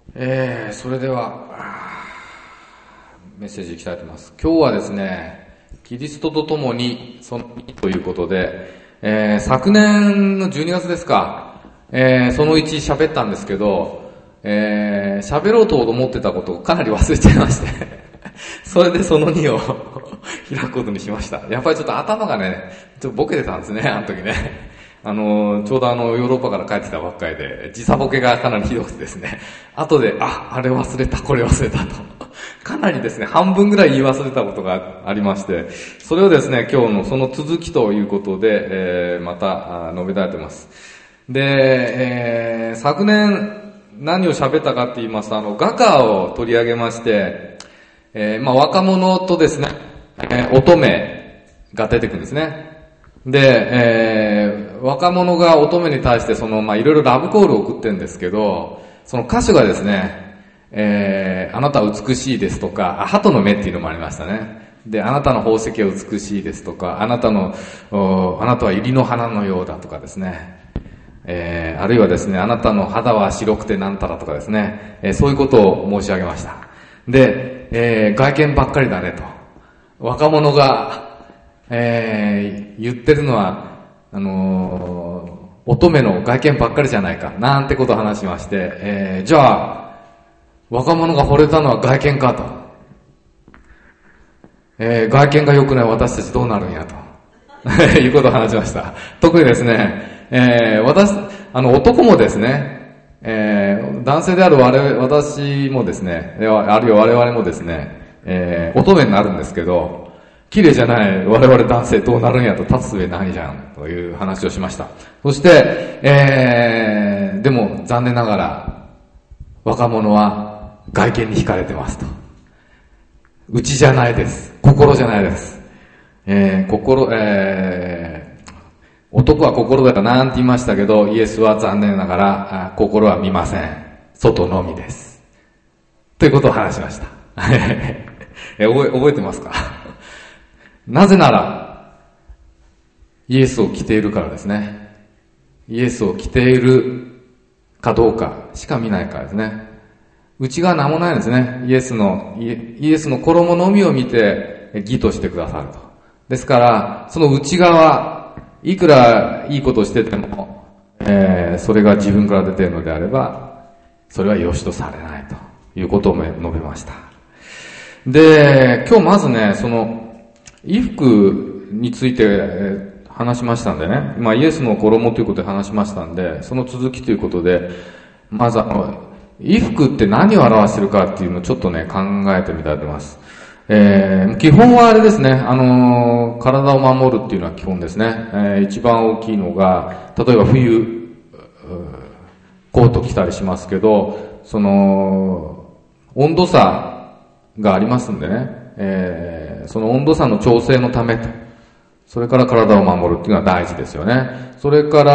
それではメッセージいきたいと思います。今日はですね、キリストと共にその2ということで、昨年の12月ですか、その1喋ったんですけど、喋ろうと思ってたことをかなり忘れちゃいましてそれでその2を開くことにしました。やっぱりちょっと頭がね、ちょっとボケてたんですね、あの時ね。ちょうどヨーロッパから帰ってきたばっかりで、時差ボケがかなりひどくてですね、後で、あれ忘れた、これ忘れたと。かなりですね、半分ぐらい言い忘れたことがありまして、それをですね、今日のその続きということで、また述べたいと思います。で、昨年何を喋ったかって言いますと、画家を取り上げまして、若者とですね、乙女が出てくるんですね。で、若者が乙女に対していろいろラブコールを送ってるんですけど、その歌手がですね、あなたは美しいですとか、鳩の目っていうのもありましたね。で、あなたの宝石は美しいですとか、あなたは百合の花のようだとかですね。あるいはですね、あなたの肌は白くてなんたらとかですね、そういうことを申し上げました。で、外見ばっかりだねと。若者が、言ってるのは、乙女の外見ばっかりじゃないか、なんてことを話しまして、じゃあ、若者が惚れたのは外見かと。外見が良くない私たちどうなるんやと。いうことを話しました。特にですね、男もですね、男性である私もですね、あるいは我々もですね、乙女になるんですけど、綺麗じゃない我々男性どうなるんやと、立つ上ないじゃんという話をしました。そして、でも残念ながら若者は外見に惹かれてますと。内じゃないです。心じゃないです。男は心だからなんて言いましたけど、イエスは残念ながら心は見ません。外のみです。ということを話しました。覚えてますか？なぜなら、イエスを着ているからですね。イエスを着ているかどうかしか見ないからですね。内側何もないんですね。イエスの衣のみを見て義としてくださると。ですから、その内側、いくらいいことをしてても、それが自分から出ているのであれば、それは良しとされないということを述べました。で、今日まずね、衣服について話しましたんでね、イエスの衣ということで話しましたんで、その続きということで、まず衣服って何を表しているかっていうのをちょっとね、考えてみたいと思います。基本はあれですね、体を守るっていうのは基本ですね。一番大きいのが、例えば冬、コート着たりしますけど、温度差がありますんでね、その温度差の調整のためと、それから体を守るっていうのは大事ですよね。それから、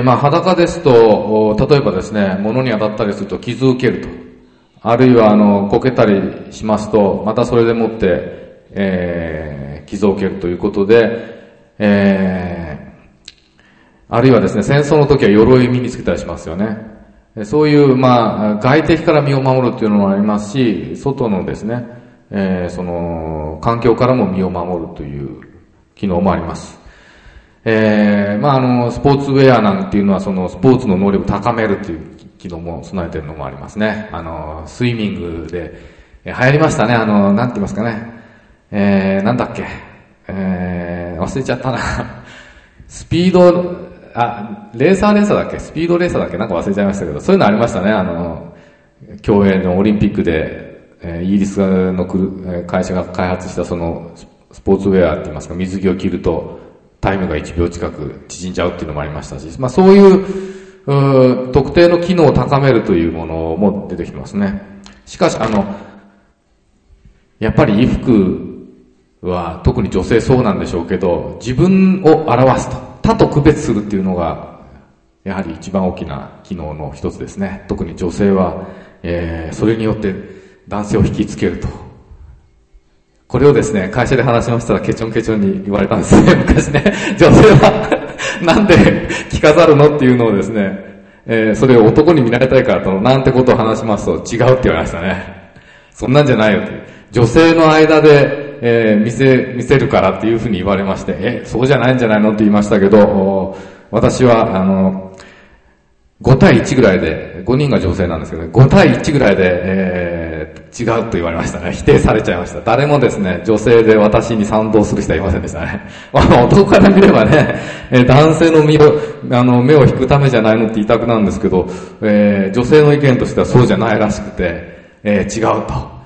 裸ですと、例えばですね、物に当たったりすると傷を受けると。あるいは、こけたりしますと、またそれでもって、傷を受けるということで、あるいはですね、戦争の時は鎧を身につけたりしますよね。そういう、外敵から身を守るっていうのもありますし、外のですね、環境からも身を守るという機能もあります。スポーツウェアなんていうのはスポーツの能力を高めるという機能も備えているのもありますね。スイミングで、流行りましたね。なんて言いますかね。なんだっけ。忘れちゃったな。スピード、レーサーだっけ？スピードレーサーだっけ？なんか忘れちゃいましたけど、そういうのありましたね。競泳のオリンピックで、イギリスの会社が開発したスポーツウェアって言いますか、水着を着るとタイムが1秒近く縮んじゃうっていうのもありましたし、そういう特定の機能を高めるというものも出てきてますね。しかしやっぱり衣服は特に女性そうなんでしょうけど、自分を表すと、他と区別するっていうのがやはり一番大きな機能の一つですね。特に女性は、それによって男性を引きつけると。これをですね、会社で話しましたらケチョンケチョンに言われたんですね、昔ね。女性はなんで着飾るのっていうのをですね、 それを男に見られたいからと、なんてことを話しますと、違うって言われましたね。そんなんじゃないよって。女性の間で、見せるからっていうふうに言われまして、そうじゃないんじゃないのって言いましたけど、私は、5対1ぐらいで、5人が女性なんですけどね、5対1ぐらいで、違うと言われましたね。否定されちゃいました。誰もですね、女性で私に賛同する人はいませんでしたね。男から見ればね、男性の目を引くためじゃないのって言いたくなるんですけど、女性の意見としてはそうじゃないらしくて、違うと。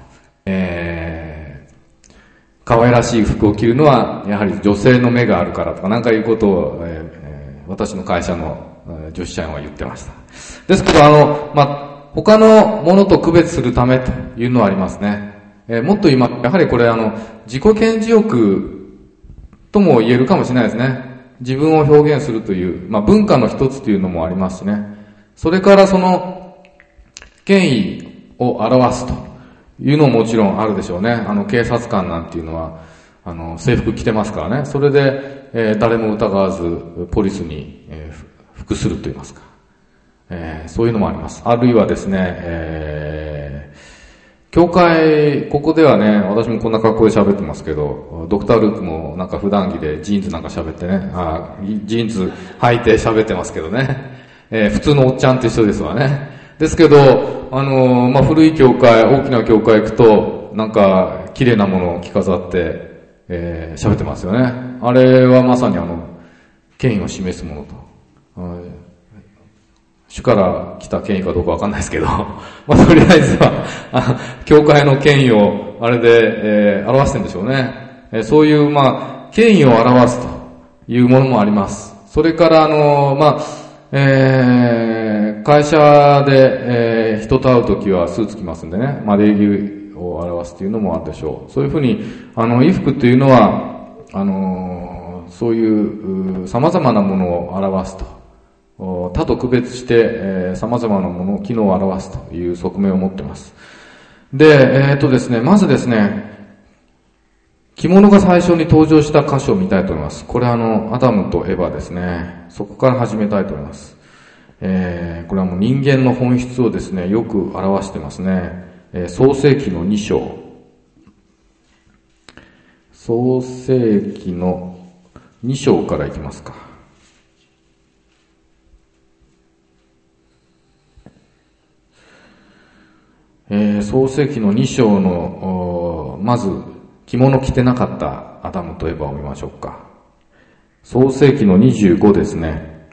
可愛らしい服を着るのは、やはり女性の目があるからとか、なんかいうことを、私の会社の女子社員は言ってました。ですけど、他のものと区別するためというのはありますね。もっと今、やはりこれ自己顕示欲とも言えるかもしれないですね。自分を表現するという、文化の一つというのもありますしね。それからその、権威を表すというのももちろんあるでしょうね。警察官なんていうのは、制服着てますからね。それで、誰も疑わず、ポリスに、服すると言いますか。そういうのもあります。あるいはですね、教会、ここではね、私もこんな格好で喋ってますけど、ドクター・ルークもなんか普段着でジーンズなんか喋ってね、ジーンズ履いて喋ってますけどね、普通のおっちゃんと一緒ですわね。ですけど、古い教会、大きな教会行くと、なんか綺麗なものを着飾って、喋ってますよね。あれはまさに権威を示すものと。主から来た権威かどうかわかんないですけど、とりあえずは、教会の権威を、あれで、表してるんでしょうね。そういう、権威を表すというものもあります。それから、会社で、人と会うときはスーツ着ますんでね、礼儀を表すというのもあるでしょう。そういうふうに、衣服というのは、そういう、様々なものを表すと。他と区別して、様々なもの、機能を表すという側面を持っています。で、ですね、まずですね、着物が最初に登場した箇所を見たいと思います。これアダムとエヴァですね。そこから始めたいと思います。これはもう人間の本質をですね、よく表してますね。創世記の2章。創世記の2章からいきますか。創世記の2章の、まず、着物着てなかったアダムとエヴァを見ましょうか。創世記の25ですね。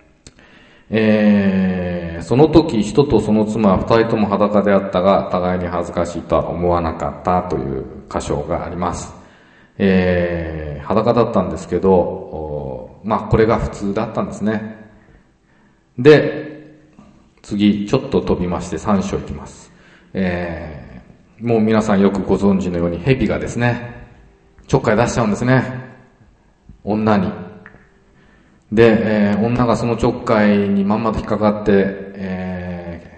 その時、人とその妻は二人とも裸であったが、互いに恥ずかしいとは思わなかったという箇所があります。裸だったんですけど、これが普通だったんですね。で、次、ちょっと飛びまして3章いきます。もう皆さんよくご存知のように蛇がですね、ちょっかい出しちゃうんですね。女に。で、女がそのちょっかいにまんまと引っかかって、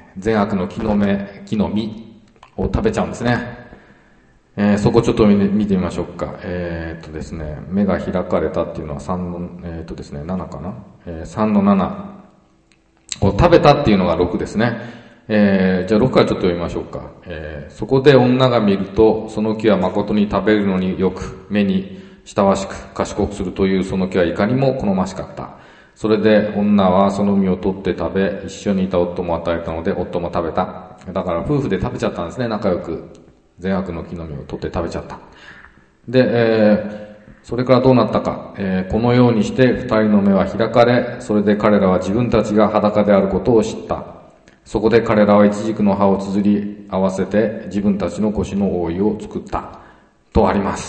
善悪の木の実を食べちゃうんですね。そこちょっと見てみましょうか。ですね、目が開かれたっていうのは3の、ですね、7かな。3の7。食べたっていうのが6ですね。じゃあ6からちょっと読みましょうか。そこで女が見ると、その木は誠に食べるのによく、目に親しく賢くするというその木はいかにも好ましかった。それで女はその実を取って食べ、一緒にいた夫も与えたので、夫も食べた。だから夫婦で食べちゃったんですね、仲良く。善悪の木の実を取って食べちゃった。で、それからどうなったか。このようにして二人の目は開かれ、それで彼らは自分たちが裸であることを知った。そこで彼らはイチジクの葉を綴り合わせて自分たちの腰の覆いを作ったとあります。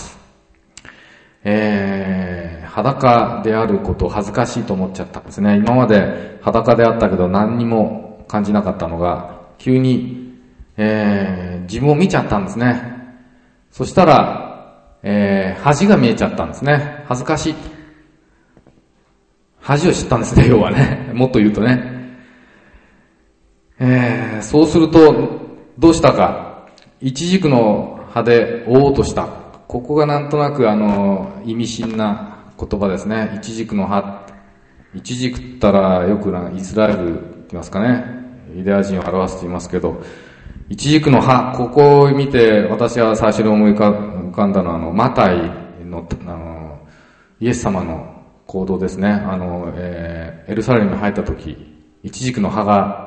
裸であることを恥ずかしいと思っちゃったんですね。今まで裸であったけど何にも感じなかったのが急に、自分を見ちゃったんですね。そしたら、恥が見えちゃったんですね。恥ずかしい。恥を知ったんですね、要はね。もっと言うとね。そうすると、どうしたか。イチジクの葉で覆おうとした。ここがなんとなく意味深な言葉ですね。イチジクの葉。イチジクったらよくイスラエル言いますかね。ユダヤ人を表すと言いますけど、一軸の葉、ここを見て私は最初に思い浮かんだのはマタイの、イエス様の行動ですね。エルサレムに入った時、一軸の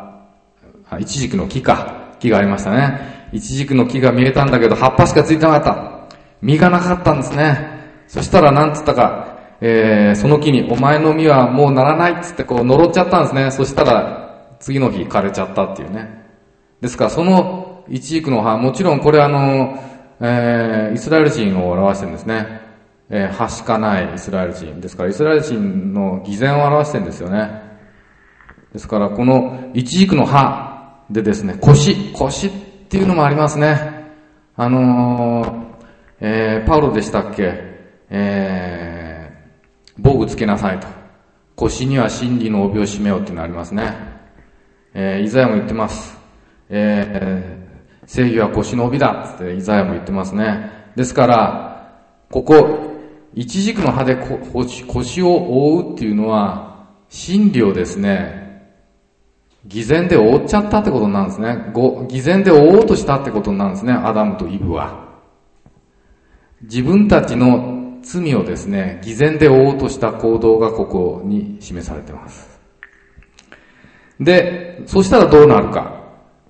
木がありましたね。一軸の木が見えたんだけど、葉っぱしかついてなかった。実がなかったんですね。そしたらなんつったか、その木に、お前の実はもうならないっつってこう呪っちゃったんですね。そしたら、次の日枯れちゃったっていうね。ですから、その一軸の葉、もちろんこれイスラエル人を表してるんですね。葉しかないイスラエル人。ですから、イスラエル人の偽善を表してるんですよね。ですから、この一軸の葉でですね、腰っていうのもありますね。パウロでしたっけ？防具つけなさいと。腰には真理の帯を締めようっていうのがありますね。イザヤも言ってます。正義は腰の帯だってイザヤも言ってますね。ですから、ここ、一軸の葉で腰を覆うっていうのは、真理をですね、偽善で覆っちゃったってことなんですね。偽善で覆おうとしたってことなんですね、アダムとイブは。自分たちの罪をですね、偽善で覆おうとした行動がここに示されています。で、そしたらどうなるか。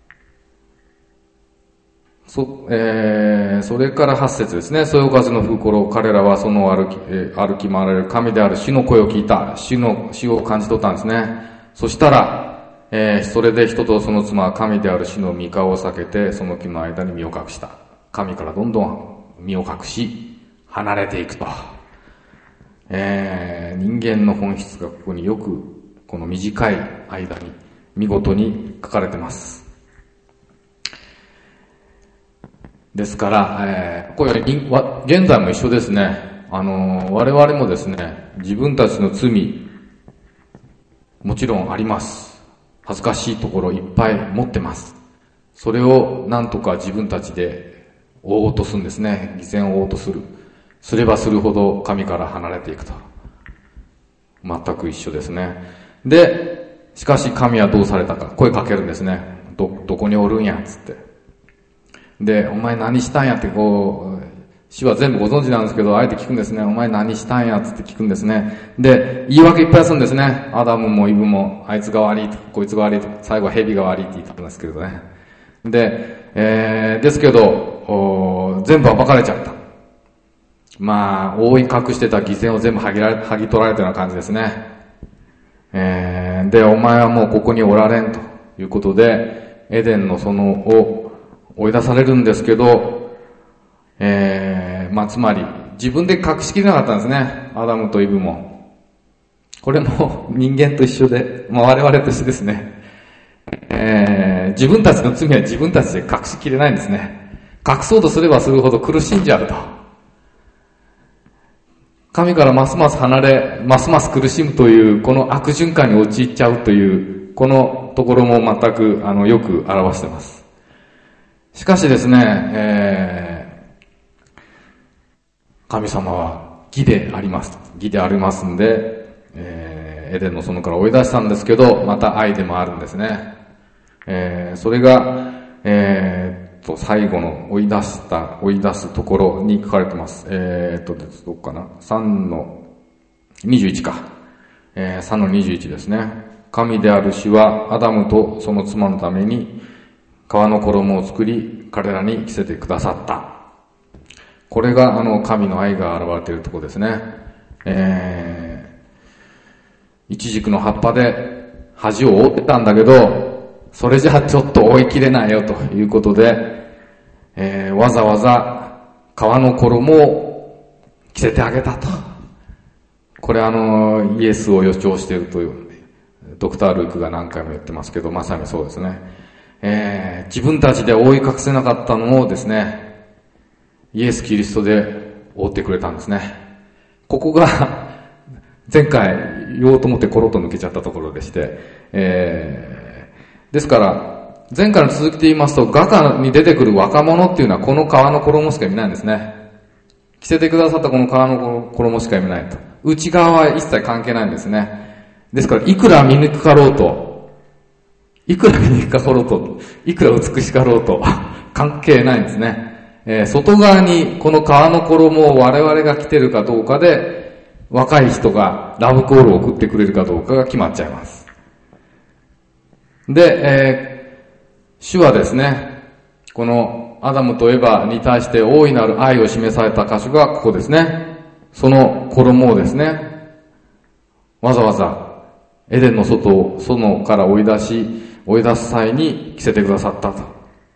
それから8節ですね。そよ風の吹く頃、彼らはその歩き回られる神である主の声を聞いた。主を感じ取ったんですね。そしたら、それで人とその妻は神である主の御顔を避けて、その木の間に身を隠した。神からどんどん身を隠し、離れていくと。人間の本質がここによく、この短い間に見事に書かれています。ですから、これ現在も一緒ですね。我々もですね、自分たちの罪、もちろんあります。恥ずかしいところいっぱい持ってます。それをなんとか自分たちで覆おうとするんですね。偽善を覆おうとする。すればするほど神から離れていくと。全く一緒ですね。で、しかし神はどうされたか。声かけるんですね。どこにおるんや、つって。で、お前何したんやって主は全部ご存知なんですけど、あえて聞くんですね。お前何したんやつって聞くんですね。で、言い訳いっぱいするんですね。アダムもイブも、あいつが悪いと、こいつが悪いと、最後は蛇が悪いって言ったんですけどね。で、ですけど、全部暴かれちゃった。覆い隠してた偽善を全部剥ぎ取られたような感じですね。で、お前はもうここにおられんということで、エデンの園を追い出されるんですけど、つまり、自分で隠しきれなかったんですね。アダムとイブも。これも人間と一緒で、我々と一緒ですね。自分たちの罪は自分たちで隠しきれないんですね。隠そうとすればするほど苦しんじゃうと。神からますます離れ、ますます苦しむという、この悪循環に陥っちゃうという、このところも全く、よく表しています。しかしですね、神様は義であります。義でありますんで、エデンの園から追い出したんですけど、また愛でもあるんですね。それが、最後の追い出すところに書かれてます。どっかな ?3 の21か。3の21ですね。神である主はアダムとその妻のために革の衣を作り、彼らに着せてくださった。これが神の愛が現れているところですね。一軸の葉っぱで恥を覆ってたんだけど、それじゃちょっと追い切れないよということで、わざわざ革の衣を着せてあげたと。これイエスを予兆しているという、ドクター・ルークが何回も言ってますけど、まさにそうですね。自分たちで覆い隠せなかったのをですね、イエス・キリストで覆ってくれたんですね。ここが前回言おうと思ってコロッと抜けちゃったところでして、ですから前回の続きで言いますと、画家に出てくる若者っていうのはこの革の衣しか見ないんですね。着せてくださったこの革の衣しか見ないと。内側は一切関係ないんですね。ですからいくら見抜かろうと、 いくら美肉かろうと、いくら美しかろうと、関係ないんですね。外側にこの皮の衣を我々が着てるかどうかで、若い人がラブコールを送ってくれるかどうかが決まっちゃいます。で、主はですね、このアダムとエバに対して大いなる愛を示された箇所がここですね。その衣をですね、わざわざエデンの外から追い出す際に着せてくださったと。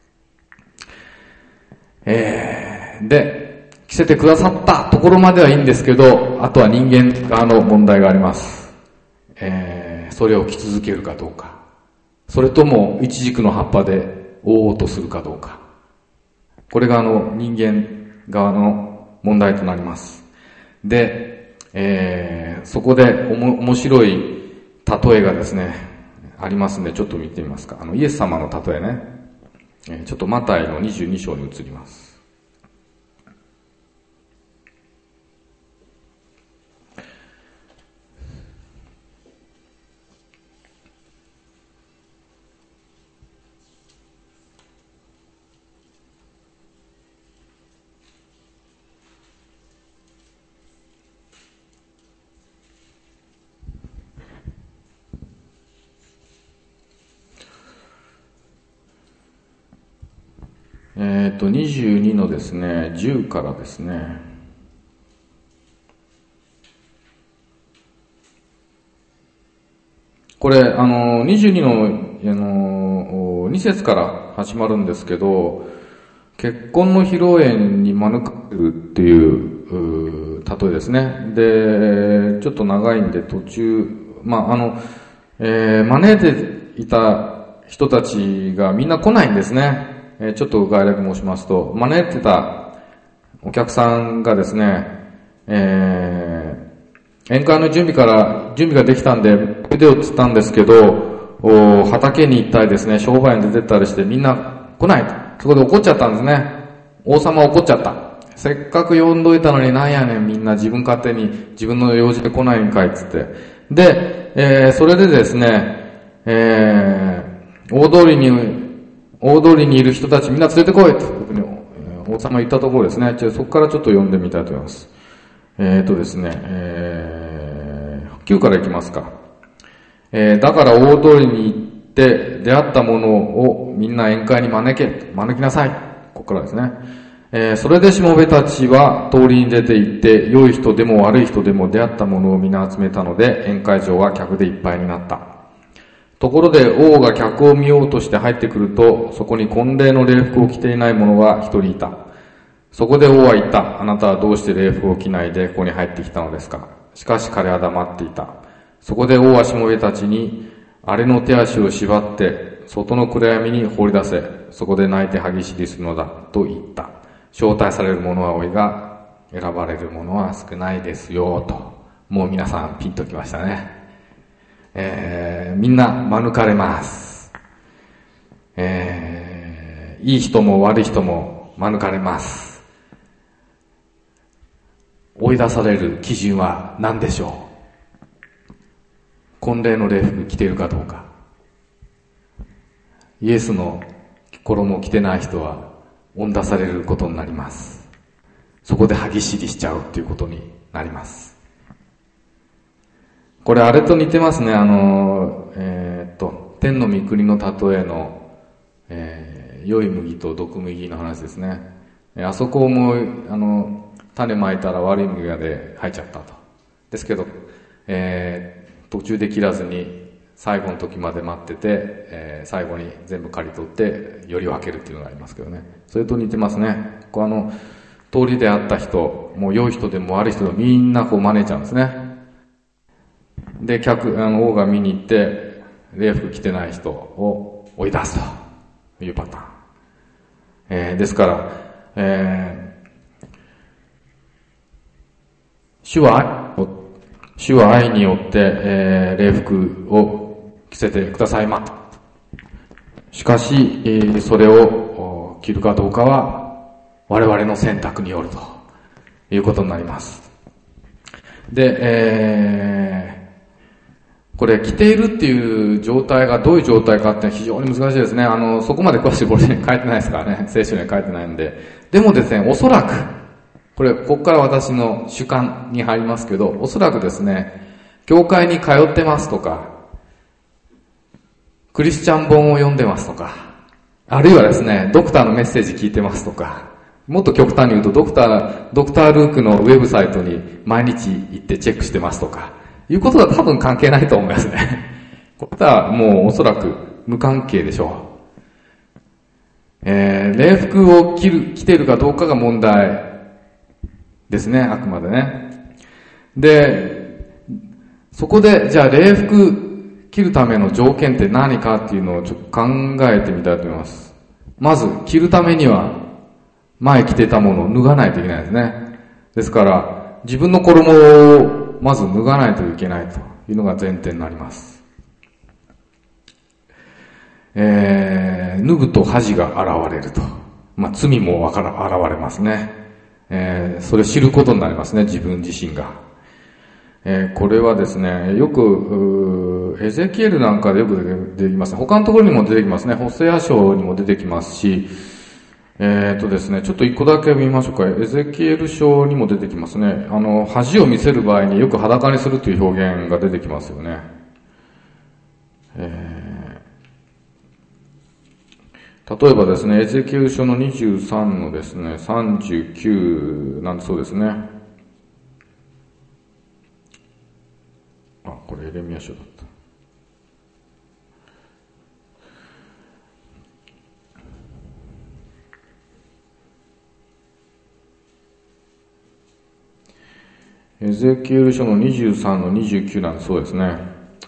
で、着せてくださったところまではいいんですけど、あとは人間側の問題があります。それを着続けるかどうか。それともイチジクの葉っぱで覆おうとするかどうか。これが人間側の問題となります。で、そこで面白い例えがですね、ありますんで、ちょっと見てみますか。イエス様の例えね。ちょっとマタイの22章に移ります。22のですね、10からですね。これ、22の、2節から始まるんですけど、結婚の披露宴に招かれるっていう、例えですね。で、ちょっと長いんで途中、招いていた人たちがみんな来ないんですね。ちょっと概略申しますと、招いてたお客さんがですね、宴会の準備ができたんで、ビデオっつったんですけど、畑に行ったりですね、商売に出てったりしてみんな来ないと。そこで怒っちゃったんですね。王様怒っちゃった。せっかく呼んどいたのになんやねん、みんな自分勝手に自分の用事で来ないんかいっつって。で、それでですね、大通りにいる人たちみんな連れてこいと、王様言ったところですね。そこからちょっと読んでみたいと思います。ですね、9からいきますか。だから大通りに行って出会ったものをみんな宴会に招きなさい。ここからですね。それでしもべたちは通りに出て行って、良い人でも悪い人でも出会ったものをみんな集めたので、宴会場は客でいっぱいになった。ところで王が客を見ようとして入ってくると、そこに婚礼の礼服を着ていない者が一人いた。そこで王は言った。あなたはどうして礼服を着ないでここに入ってきたのですか。しかし彼は黙っていた。そこで王はしもべたちに、あれの手足を縛って、外の暗闇に放り出せ。そこで泣いて歯ぎしりするのだ。と言った。招待される者は多いが、選ばれる者は少ないですよ。と。もう皆さんピンときましたね。みんな免れます。いい人も悪い人も免れます。追い出される基準は何でしょう。婚礼の礼服着ているかどうか。イエスの衣を着てない人は追い出されることになります。そこで歯ぎしりしちゃうということになります。これあれと似てますね。天の御国の例えの、良い麦と毒麦の話ですね。あそこも種まいたら悪い麦がで入っちゃったと。ですけど、途中で切らずに最後の時まで待ってて、最後に全部刈り取ってより分けるっていうのがありますけどね。それと似てますね。通りで会った人、もう良い人でも悪い人でもみんな招いちゃうんですね。で、王が見に行って、礼服着てない人を追い出すというパターン。ですから、主は愛によって、礼服を着せてくださいま。しかし、それを着るかどうかは我々の選択によるということになります。で、 これ、着ているっていう状態がどういう状態かって非常に難しいですね。そこまで詳しいこれに書いてないですからね。聖書には書いてないんで。でもですね、おそらく、これ、ここから私の主観に入りますけど、おそらくですね、教会に通ってますとか、クリスチャン本を読んでますとか、あるいはですね、ドクターのメッセージ聞いてますとか、もっと極端に言うとドクタールークのウェブサイトに毎日行ってチェックしてますとか、いうことは多分関係ないと思いますね。これはもうおそらく無関係でしょう。礼服を着ているかどうかが問題ですね、あくまでね。で、そこで、じゃあ礼服着るための条件って何かっていうのをちょっと考えてみたいと思います。まず、着るためには、前着てたものを脱がないといけないですね。ですから、自分の衣をまず脱がないといけないというのが前提になります。脱ぐと恥が現れると。罪も現れますね。それを知ることになりますね、自分自身が。これはですね、よく、エゼキエルなんかでよく出てきますね。他のところにも出てきますね。ホセア書にも出てきますし、ですね、ちょっと一個だけ見ましょうか。エゼキエル書にも出てきますね。恥を見せる場合によく裸にするという表現が出てきますよね。例えばですね、エゼキエル書の23のですね、39なんそうですね。これエレミヤ書だった。エゼキエル書の23の29なんそうですね。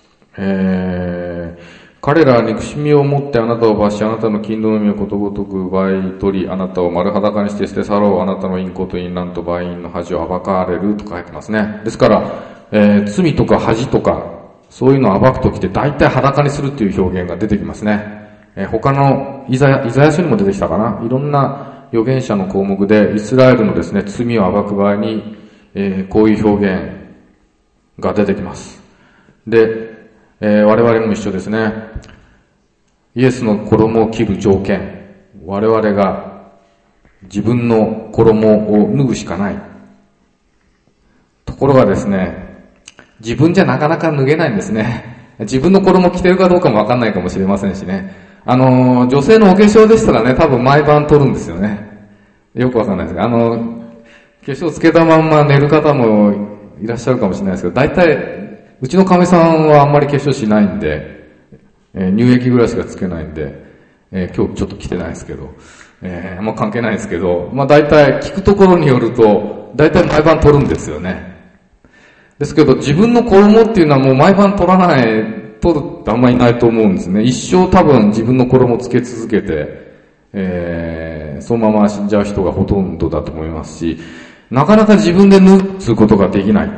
彼らは憎しみを持ってあなたを罰し、あなたの勤労の実をことごとく奪い取り、あなたを丸裸にして捨て去ろう。あなたの淫行と淫乱と売淫の恥を暴かれると書いてますね。ですから、罪とか恥とか、そういうのを暴くときって大体裸にするっていう表現が出てきますね。他のイザヤ書にも出てきたかな。いろんな預言者の項目でイスラエルのですね、罪を暴く場合に、こういう表現が出てきます。で、我々も一緒ですね。イエスの衣を着る条件。我々が自分の衣を脱ぐしかない。ところがですね、自分じゃなかなか脱げないんですね。自分の衣を着てるかどうかもわかんないかもしれませんしね。女性のお化粧でしたらね、多分毎晩取るんですよね。よくわかんないですが、化粧つけたまんま寝る方もいらっしゃるかもしれないですけど、大体、うちのかみさんはあんまり化粧しないんで、乳液ぐらいしかつけないんで、今日ちょっと着てないですけど、関係ないですけど、大体聞くところによると、大体毎晩取るんですよね。ですけど、自分の衣っていうのはもう毎晩取るってあんまりいないと思うんですね。一生多分自分の衣つけ続けて、そのまま死んじゃう人がほとんどだと思いますし、なかなか自分で脱ぐことができない。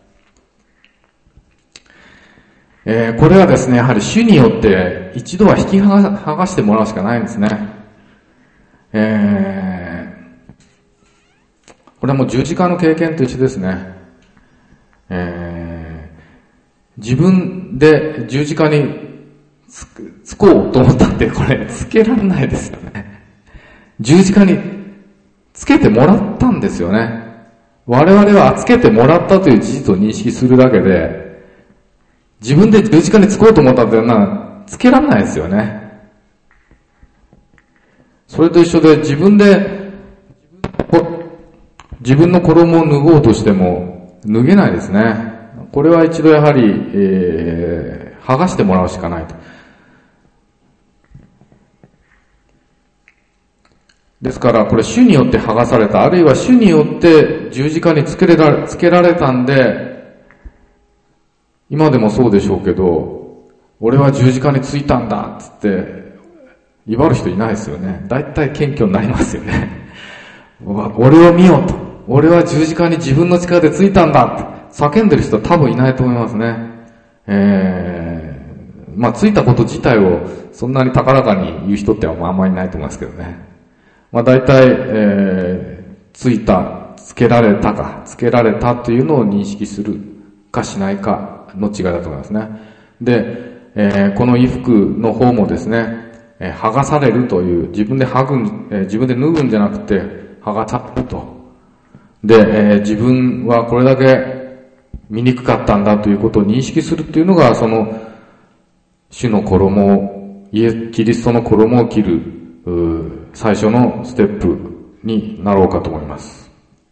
これはですね、やはり主によって一度は引き剥がしてもらうしかないんですね。これはもう十字架の経験と一緒ですね。自分で十字架につこうと思ったってこれつけられないですよね。十字架につけてもらったんですよね。我々はつけてもらったという事実を認識するだけで、自分で十字架につこうと思ったっていうのはつけられないですよね。それと一緒で自分の衣を脱ごうとしても脱げないですね。これは一度やはり、剥がしてもらうしかないと。ですからこれ主によって剥がされた、あるいは主によって十字架につけられたんで、今でもそうでしょうけど、俺は十字架についたんだっつって威張る人いないですよね。だいたい謙虚になりますよね。俺を見ようと。俺は十字架に自分の力でついたんだって叫んでる人は多分いないと思いますね。ついたこと自体をそんなに高らかに言う人ってあんまりいないと思いますけどね。だいたい、つけられたというのを認識するかしないかの違いだと思いますね。 で、この衣服の方もですね、剥がされるという、自分で脱ぐんじゃなくて、剥がされると。で、自分はこれだけ醜かったんだということを認識するっていうのが、その、主の衣を、キリストの衣を着る、最初のステップになろうかと思います。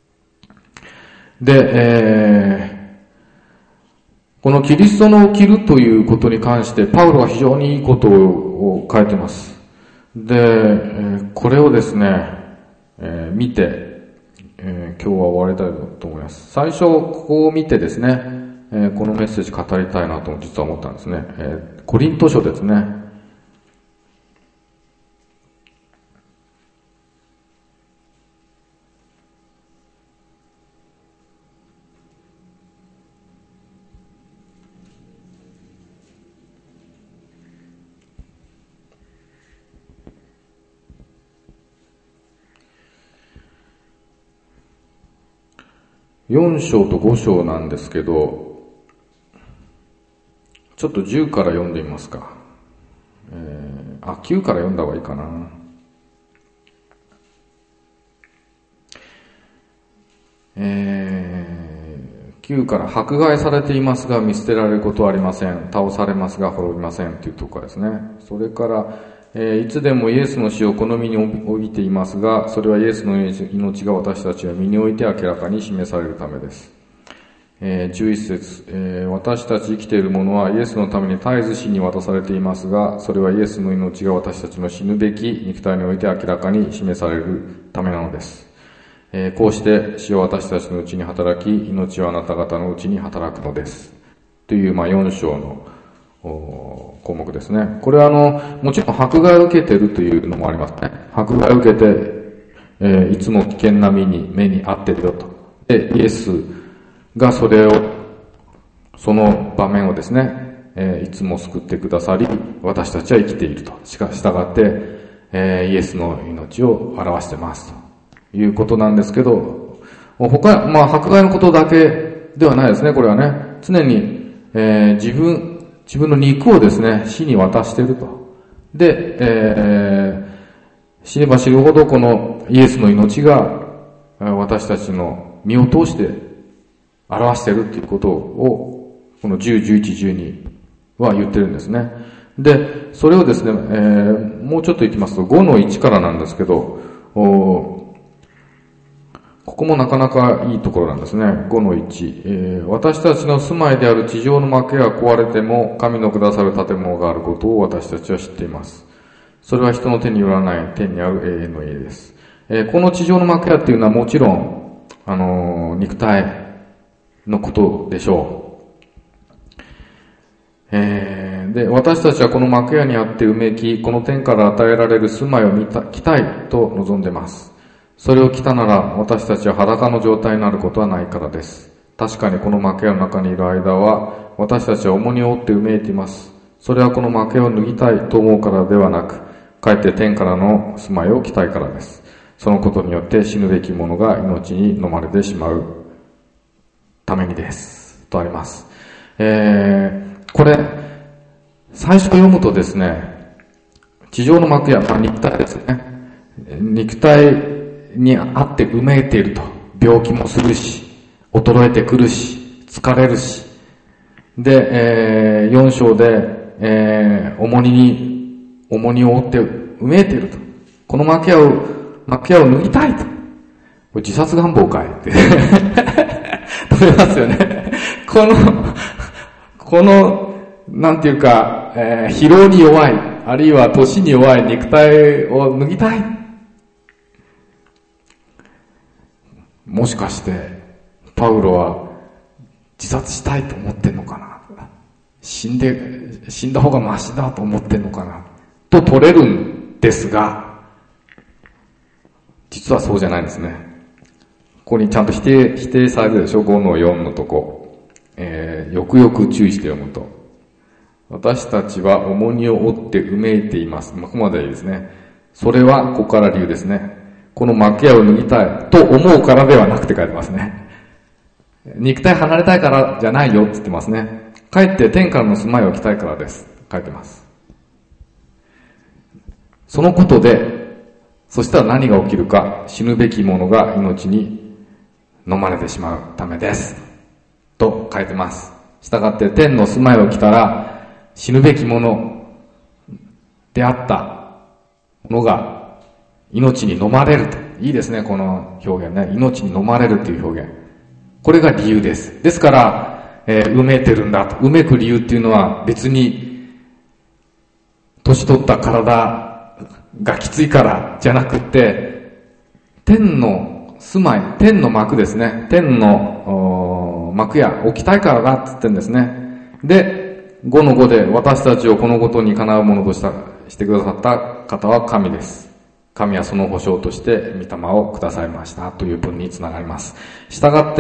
で、このキリストの着るということに関して、パウロは非常にいいことを書いています。で、これをですね、見て、今日は終わりたいと思います。最初、ここを見てですね、このメッセージ語りたいなと実は思ったんですね。コリント書ですね。4章と5章なんですけど、ちょっと10から読んでみますか。9から読んだ方がいいかな。9から迫害されていますが見捨てられることはありません。倒されますが滅びませんというところですね。それから、いつでもイエスの死を好みに帯びていますが、それはイエスの命が私たちは身において明らかに示されるためです。11節、私たち生きている者はイエスのために絶えず死に渡されていますが、それはイエスの命が私たちの死ぬべき肉体において明らかに示されるためなのです。こうして死は私たちのうちに働き、命はあなた方のうちに働くのです。という、4章の項目ですね。これはもちろん迫害を受けているというのもありますね。迫害を受けて、いつも危険な目に遭ってるよと。で、イエスがその場面をですね、いつも救ってくださり、私たちは生きていると。従って、イエスの命を表してますということなんですけど、迫害のことだけではないですね、これはね。常に、自分の肉をですね、死に渡していると。で、死ねば死ぬほどこのイエスの命が私たちの身を通して表しているということを、この10、11、12は言ってるんですね。で、それをですね、もうちょっと行きますと、5の1からなんですけど、ここもなかなかいいところなんですね。5の1、私たちの住まいである地上の幕が壊れても神のくださる建物があることを私たちは知っています。それは人の手によらない天にある永遠の家です。この地上の幕屋っていうのはもちろん、肉体のことでしょう。で、私たちはこの幕屋にあってうめき、この天から与えられる住まいを着たいと望んでます。それを着たなら私たちは裸の状態になることはないからです。確かにこの幕屋の中にいる間は私たちは重荷を負ってうめいています。それはこの幕屋を脱ぎたいと思うからではなく、かえって天からの住まいを着たいからです。そのことによって死ぬべきものが命に飲まれてしまうためにです。とあります。これ、最初読むとですね、地上の幕屋、肉体ですね。肉体にあってうめいていると。病気もするし、衰えてくるし、疲れるし。で、4章で、重荷を負ってうめいていると。この幕屋を脱ぎたいと。これ自殺願望かいって取れますよね。この、なんていうか、疲労に弱い、あるいは年に弱い肉体を脱ぎたい。もしかして、パウロは自殺したいと思ってんのかな。死んだ方がマシだと思ってんのかな。と取れるんですが、実はそうじゃないんですね。ここにちゃんと否定されるでしょ。5の4のとこ。よくよく注意して読むと。私たちは重荷を負ってうめいています。ここまでいいですね。それは、ここから理由ですね。この幕屋を脱ぎたいと思うからではなくて書いてますね。肉体離れたいからじゃないよって言ってますね。 かえって天からの住まいを置きたいからです。書いてます。そのことで、そしたら何が起きるか、死ぬべきものが命に飲まれてしまうためです。と書いてます。したがって天の住まいを置きたら、死ぬべきものであったものが命に飲まれると。いいですね、この表現ね。命に飲まれるという表現。これが理由です。ですから、埋めてるんだと。埋めく理由っていうのは別に、年取った体がきついからじゃなくって、天の住まい、天の幕ですね。天の幕や置きたいからだって言ってるんですね。で、5の5で私たちをこのことにかなうものとしてくださった方は神です。神はその保証として御霊をくださいましたという文につながります。したがって、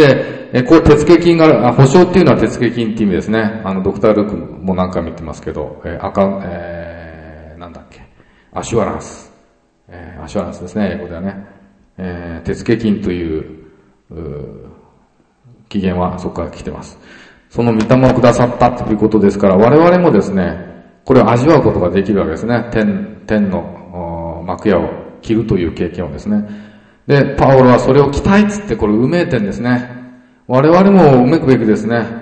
こう手付金がある、保証っていうのは手付金っていう意味ですね。ドクター・ルークも何回も言ってますけど、なんだっけ。アシュアランス。アシュアランスですね、英語ではね。手付金という、起源はそこから来てます。その御霊をくださったということですから、我々もですね、これを味わうことができるわけですね。天の幕屋を着るという経験をですね。で、パウロはそれを着たいっつってこれ埋めてんですね。我々も埋めくべきですね。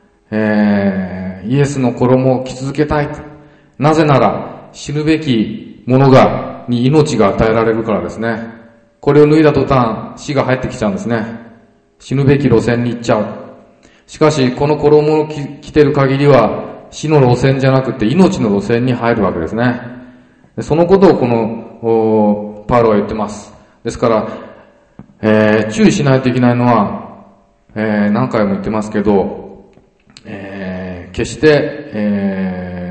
イエスの衣を着続けたい。なぜなら死ぬべきものに命が与えられるからですね。これを脱いだ途端死が入ってきちゃうんですね。死ぬべき路線に行っちゃう。しかしこの衣を着てる限りは死の路線じゃなくて命の路線に入るわけですね。そのことをこのパウロは言ってます。ですから、注意しないといけないのは、何回も言ってますけど、決して、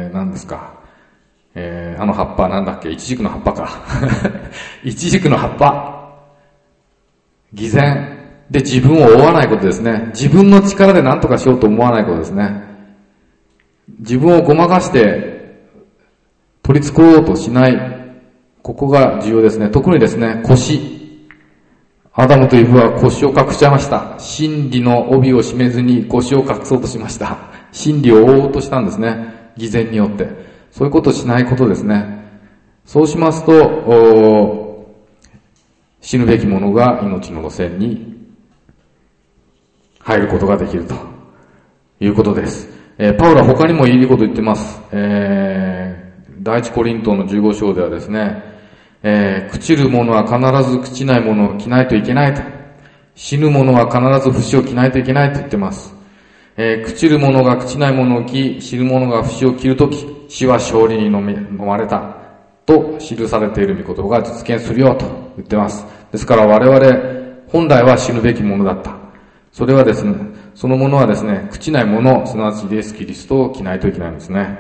何ですか、葉っぱなんだっけ、イチジクの葉っぱか。イチジクの葉っぱ。偽善で自分を追わないことですね。自分の力で何とかしようと思わないことですね。自分をごまかして取り繕おうとしない。ここが重要ですね。特にですね、腰。アダムとイブは腰を隠しちゃいました。真理の帯を締めずに腰を隠そうとしました。真理を覆おうとしたんですね。偽善によって。そういうことをしないことですね。そうしますと、死ぬべき者が命の路線に入ることができるということです。パウロは他にもいいこと言ってます。第一コリントの15章ではですね、朽ちる者は必ず朽ちない者を着ないといけないと。死ぬ者は必ず不死を着ないといけないと言ってます。朽ちる者が朽ちない者を着、死ぬ者が不死を着るとき、死は勝利に飲まれたと記されている御言葉が実現するよと言ってます。ですから我々本来は死ぬべきものだった。それはですね、そのものはですね、朽ちないもの、すなわちイエス・キリストを着ないといけないんですね。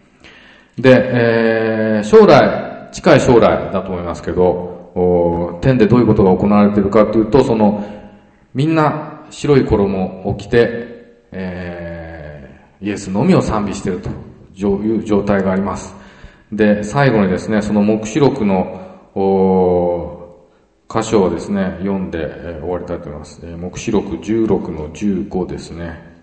で、近い将来だと思いますけど、天でどういうことが行われているかというと、みんな白い衣を着て、イエスのみを賛美しているという状態があります。で、最後にですね、その黙示録の箇所をですね、読んで、終わりたいと思います。黙示録16の15ですね。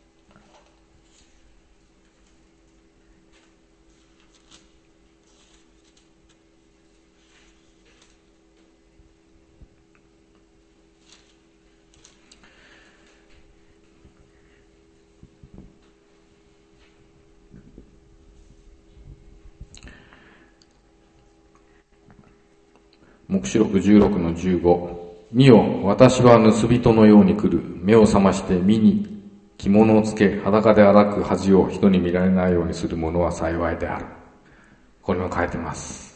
黙示録16の15。見よ、私は盗人のように来る。目を覚まして見に着物をつけ、裸で歩く恥を人に見られないようにする者は幸いである。これも書いてます。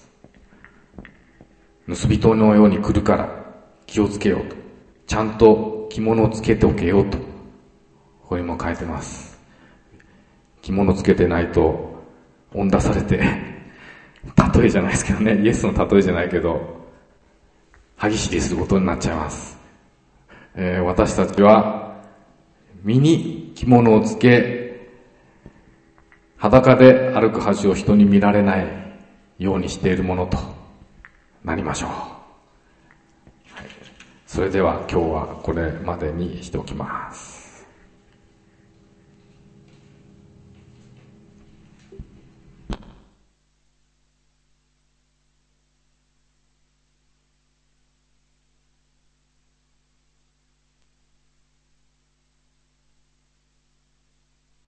盗人のように来るから気をつけようと。ちゃんと着物をつけておけようと。これも書いてます。着物つけてないと追出されて、例えじゃないですけどね、イエスの例えじゃないけど、歯ぎしりすることになっちゃいます。私たちは身に着物をつけ、裸で歩く恥を人に見られないようにしているものとなりましょう。はい、それでは今日はこれまでにしておきます。